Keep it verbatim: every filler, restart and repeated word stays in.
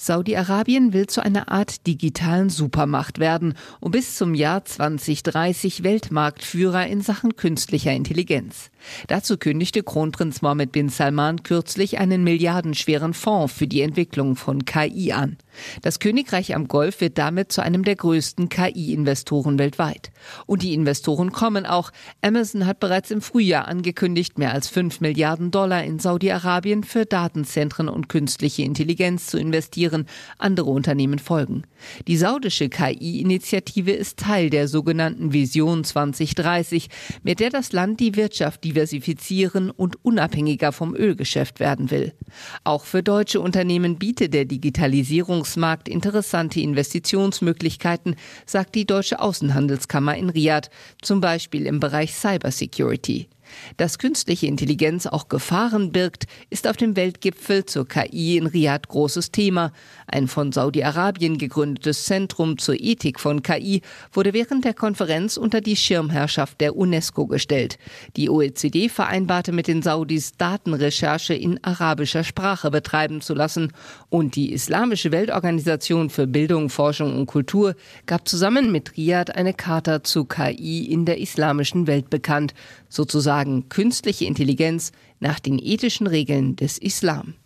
Saudi-Arabien will zu einer Art digitalen Supermacht werden und bis zum Jahr zwanzig dreißig Weltmarktführer in Sachen künstlicher Intelligenz. Dazu kündigte Kronprinz Mohammed bin Salman kürzlich einen milliardenschweren Fonds für die Entwicklung von K I an. Das Königreich am Golf wird damit zu einem der größten K I-Investoren weltweit. Und die Investoren kommen auch. Amazon hat bereits im Frühjahr angekündigt, mehr als fünf Milliarden Dollar in Saudi-Arabien für Datenzentren und künstliche Intelligenz zu investieren. Andere Unternehmen folgen. Die saudische K I-Initiative ist Teil der sogenannten Vision zwanzig dreißig, mit der das Land die Wirtschaft diversifizieren und unabhängiger vom Ölgeschäft werden will. Auch für deutsche Unternehmen bietet der Digitalisierungsmarkt interessante Investitionsmöglichkeiten, sagt die Deutsche Außenhandelskammer in Riad, zum Beispiel im Bereich Cybersecurity. Dass künstliche Intelligenz auch Gefahren birgt, ist auf dem Weltgipfel zur K I in Riad großes Thema. Ein von Saudi-Arabien gegründetes Zentrum zur Ethik von K I wurde während der Konferenz unter die Schirmherrschaft der UNESCO gestellt. Die O E C D vereinbarte mit den Saudis, Datenrecherche in arabischer Sprache betreiben zu lassen. Und die Islamische Weltorganisation für Bildung, Forschung und Kultur gab zusammen mit Riad eine Charta zu K I in der islamischen Welt bekannt, sozusagen künstliche Intelligenz nach den ethischen Regeln des Islam.